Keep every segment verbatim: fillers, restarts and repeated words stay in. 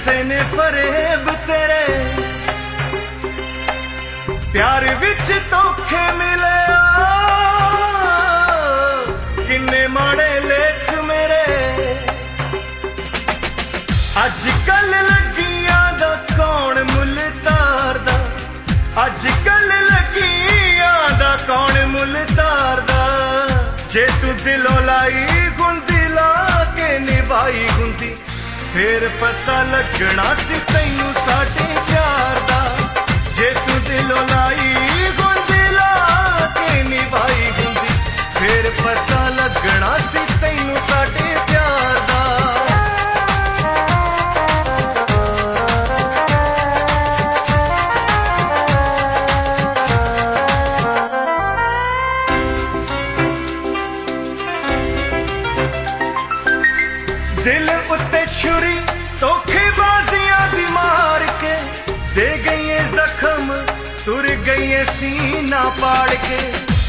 कैसे ने फरेब तेरे प्यार विच धोखे मिले किन्ने माड़े लेख मेरे अज कल लगियां दा कौन मुल तारदा अज कल लगियां दा कौन मुल तारदा जे तू दिलों लाई गुंदी ला के निभाई गुंदी फिर पता लगना सी तैनू साडे प्यार दा जे तू दिलों लाई गुंदी ला के निभाई गुंदी फिर पता लगना सी तैनू साडे प्यार दा दिल उत्ते छुरी धोखेबाजियां दी मार के दे गई जख्म तुर गई सीना पाड़ के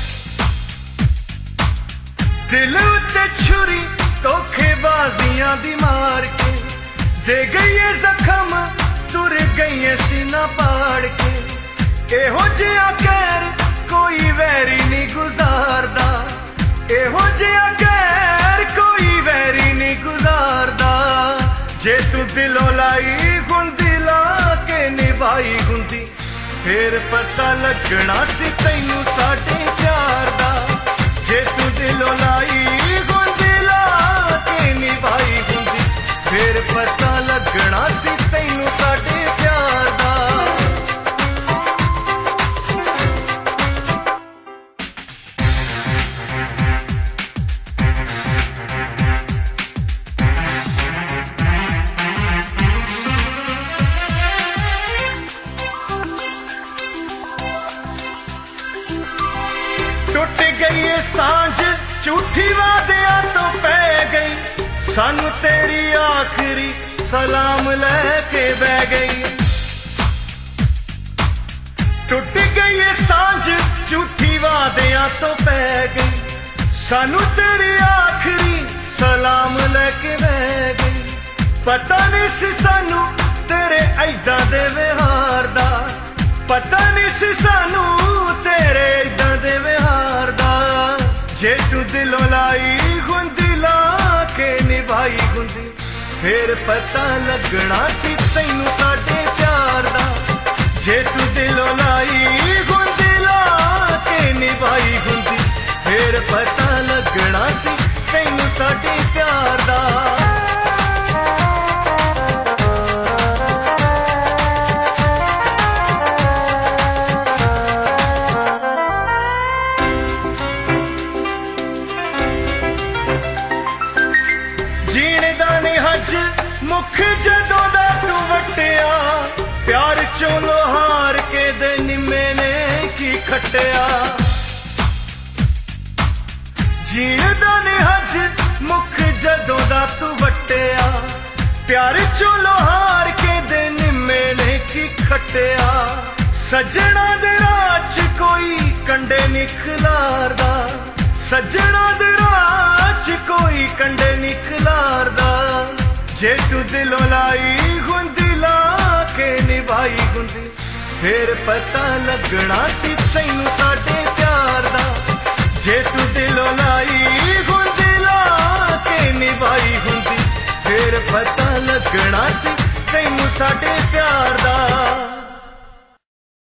दिल उत्ते छुरी धोखेबाजियां दी मार के दे गई जख्म तुर गई सीना पाड़ के एहो जिहा कहर कोई वैरी नहीं गुजारदा एहो जिहा कहर कोई वैरी नहीं गुजारदा जे तू दिलों लाई गुंदी ला के निभाई गुंदी फिर पता लगना सी तैनू साडे प्यार दा जे तू दिलों लाई गुंदी ला के निभाई गुंदी फिर पता लगना सी तैनू साडे प्यार दा टुट गई सांझ झूठी वादियां तो पै गई सानू तेरी आखिरी सलाम लेके बह गई टुट गई सांझ झूठी वादियां तो पै गई सानू तेरी आखिरी सलाम लेके बह गई पता नहीं सी सानू तेरे ऐदां दे व्यवहार दा पता नहीं सी सानू तेरे ऐदां दे व्यवहार दा जे तू दिलों लाई गुंदी ला के निभाई गुंदी फिर पता लगना सी तैनू साडे प्यार दा जे तू दिलों लाई गुंदी ला के निभाई गुंदी फिर पता लगना सी तैनू साडे प्यार दा मुख जदों दा तू वटिया प्यार चों लोहार के दे निम्मे ने की खटिया जीण दा निहज मुख जदों दा तू वटिया प्यार चों लोहार के दे निम्मे ने की खटिया सजना दे राह च कोई कंडे निखलारदा सजना दे राह च कोई कंडे निखलारदा जे तू दिलों लाई गुंदी ला के निभाई गुंदी फिर पता लगना सी तैनू साडे प्यार दा जे तू दिलों लाई गुंदी ला के निभाई गुंदी फिर पता लगना सी तैनू साडे